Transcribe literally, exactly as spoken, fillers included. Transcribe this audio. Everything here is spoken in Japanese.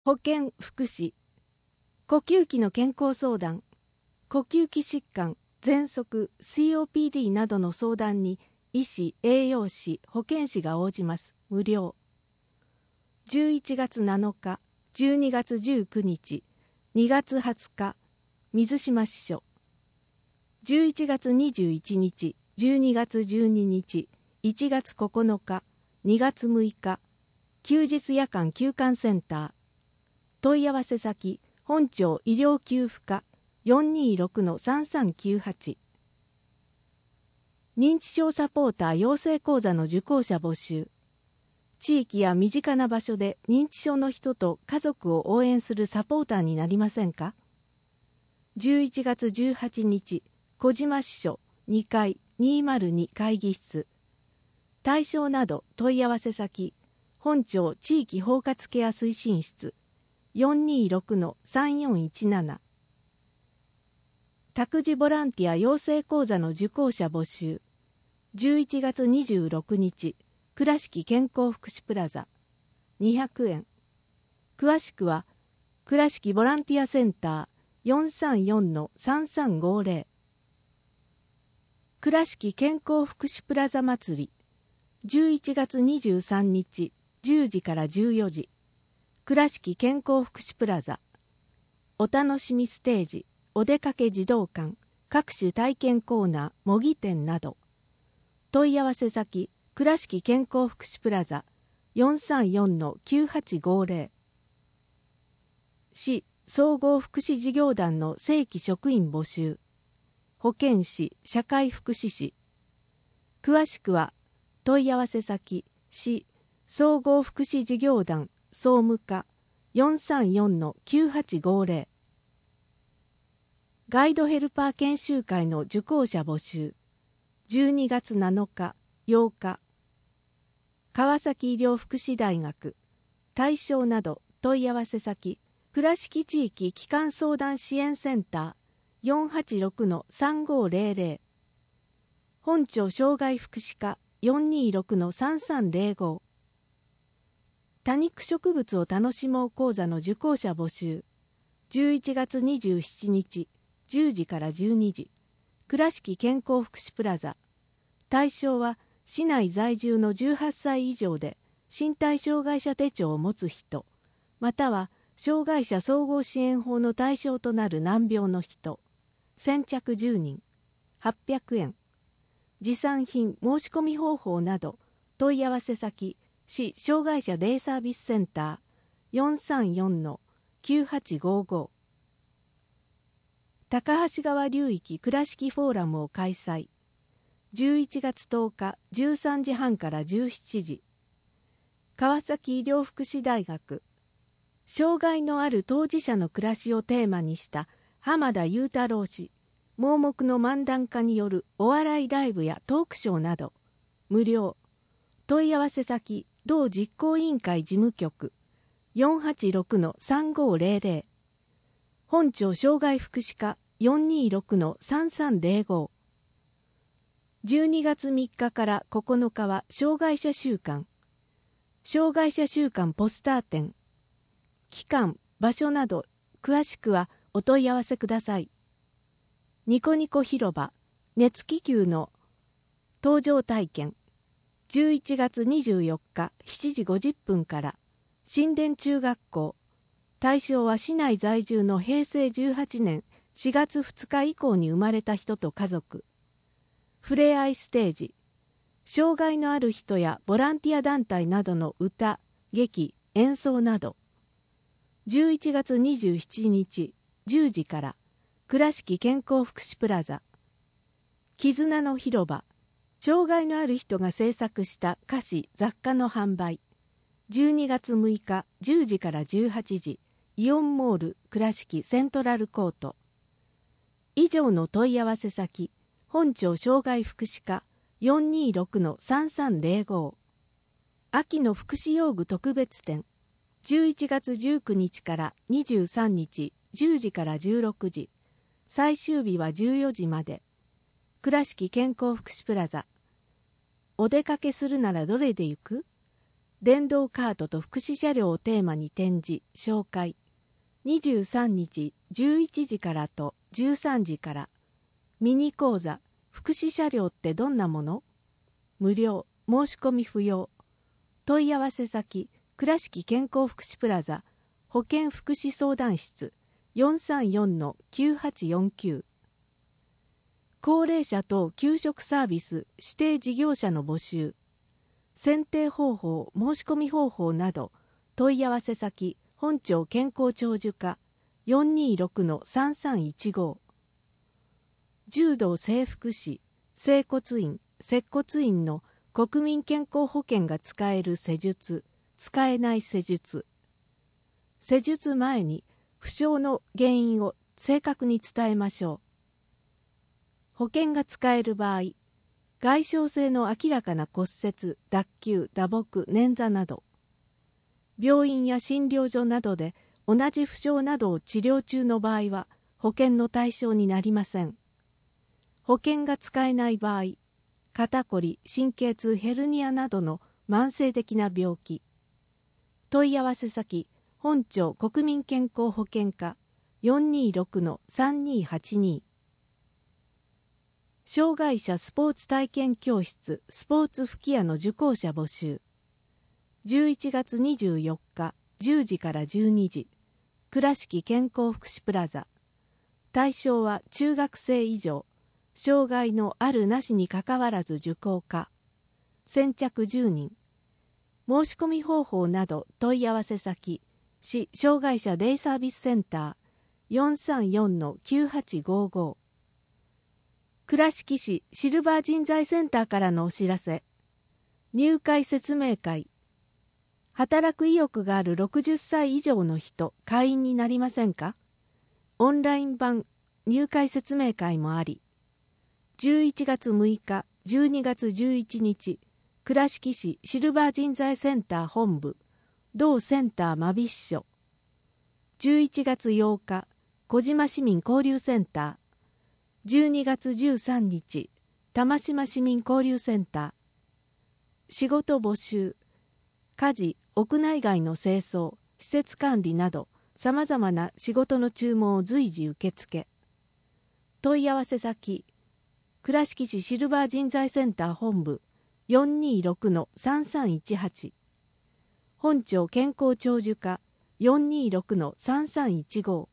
保健福祉、呼吸器の健康相談、呼吸器疾患、喘息、シーオーピーディー などの相談に医師、栄養士、保健師が応じます。無料。じゅういちがつなのか、じゅうにがつじゅうくにち、にがつはつか、水島支所。じゅういちがつにじゅういちにち、じゅうにがつじゅうににち、いちがつここのか、にがつむいか、休日夜間休館センター。問い合わせ先、本庁医療給付課 よんにーろくのさんさんきゅうはち。認知症サポーター養成講座の受講者募集。地域や身近な場所で認知症の人と家族を応援するサポーターになりませんか？じゅういちがつじゅうはちにち、小島支所にかいにまるに会議室。対象など問い合わせ先、本庁地域包括ケア推進室 よんにーろくのさんよんいちなな。託児ボランティア養成講座の受講者募集。じゅういちがつにじゅうろくにち、倉敷健康福祉プラザにひゃくえん。詳しくは倉敷ボランティアセンター よんさんよんのさんさんごぜろ。倉敷健康福祉プラザ祭りじゅういちがつにじゅうさんにちじゅうじからじゅうよじ。倉敷健康福祉プラザ。お楽しみステージ、お出かけ児童館、各種体験コーナー、模擬店など。問い合わせ先、倉敷健康福祉プラザ よんさんよんのきゅうはちごぜろ。市総合福祉事業団の正規職員募集。保健師、社会福祉士。詳しくは問い合わせ先、市総合福祉事業団総務課 よんさんよんのきゅうはちごぜろ。ガイドヘルパー研修会の受講者募集。じゅうにがつなのか、ようか。川崎医療福祉大学。対象など問い合わせ先、倉敷地域基幹相談支援センター よんはちろくのさんごぜろぜろ。本庁障害福祉課 よんにーろくのさんさんぜろご。多肉植物を楽しもう講座の受講者募集。じゅういちがつにじゅうしちにち、じゅうじからじゅうにじ。倉敷健康福祉プラザ。対象は市内在住のじゅうはっさい以上で身体障害者手帳を持つ人、または障害者総合支援法の対象となる難病の人。先着じゅうにん、はっぴゃくえん。持参品申し込み方法など問い合わせ先、市障害者デイサービスセンター よんさんよんのきゅうはちごご。高橋川流域倉敷フォーラムを開催。じゅういちがつとおかじゅうさんじはんからじゅうしちじ。川崎医療福祉大学。障害のある当事者の暮らしをテーマにした浜田雄太郎氏盲目の漫談家によるお笑いライブやトークショーなど無料。問い合わせ先、同実行委員会事務局 よんはちろくのさんごぜろぜろ。本庁障害福祉課 よんにーろくのさんさんぜろご。じゅうにがつみっかからここのかは障害者週間。障害者週間ポスター展。期間、場所など詳しくはお問い合わせください。ニコニコ広場熱気球の搭乗体験。じゅういちがつにじゅうよっかしちじごじゅっぷんから新田中学校。対象は市内在住のへいせいじゅうはちねんしがつふつか以降に生まれた人と家族。ふれあいステージ。障害のある人やボランティア団体などの歌、劇、演奏など。じゅういちがつにじゅうしちにちじゅうじから倉敷健康福祉プラザ。絆の広場。障害のある人が制作した菓子・雑貨の販売。じゅうにがつむいかじゅうじからじゅうはちじ。イオンモール倉敷セントラルコート。以上の問い合わせ先、本庁障害福祉課 よんにーろくのさんさんぜろご。秋の福祉用具特別展。じゅういちがつじゅうくにちからにじゅうさんにちじゅうじからじゅうろくじ。最終日はじゅうよじまで。倉敷健康福祉プラザ。お出かけするならどれで行く？ 電動カートと福祉車両をテーマに展示紹介。にじゅうさんにちじゅういちじからとじゅうさんじから。ミニ講座福祉車両ってどんなもの？無料、申し込み不要。問い合わせ先倉敷健康福祉プラザ保健福祉相談室 よんさんよんのきゅうはちよんきゅう。高齢者等給食サービス指定事業者の募集。選定方法、申し込み方法など問い合わせ先本庁健康長寿課 よんにーろくのさんさんいちご。柔道整復師、整骨院、接骨院の国民健康保険が使える施術、使えない施術。施術前に負傷の原因を正確に伝えましょう。保険が使える場合、外傷性の明らかな骨折、脱臼、打撲、捻挫など、病院や診療所などで同じ負傷などを治療中の場合は保険の対象になりません。保険が使えない場合、肩こり、神経痛、ヘルニアなどの慢性的な病気。問い合わせ先、本庁国民健康保険課 よんにーろくのさんにーはちに。障害者スポーツ体験教室スポーツ吹き矢の受講者募集。じゅういちがつにじゅうよっかじゅうじからじゅうにじ。倉敷健康福祉プラザ。対象は中学生以上。障害のあるなしにかかわらず受講可。先着じゅうにん。申し込み方法など問い合わせ先市障害者デイサービスセンター よんさんよんのきゅうはちごご。倉敷市シルバー人材センターからのお知らせ。入会説明会。働く意欲があるろくじゅっさい以上の人会員になりませんか？オンライン版入会説明会もあり、じゅういちがつむいかじゅうにがつじゅういちにち倉敷市シルバー人材センター本部同センター真備支所。じゅういちがつようか小島市民交流センター。じゅうにがつじゅうさんにち玉島市民交流センター。仕事募集、家事、屋内外の清掃、施設管理などさまざまな仕事の注文を随時受付。問い合わせ先、倉敷市シルバー人材センター本部 よんにーろくのさんさんいちはち。本庁健康長寿課 よんにーろくのさんさんいちご。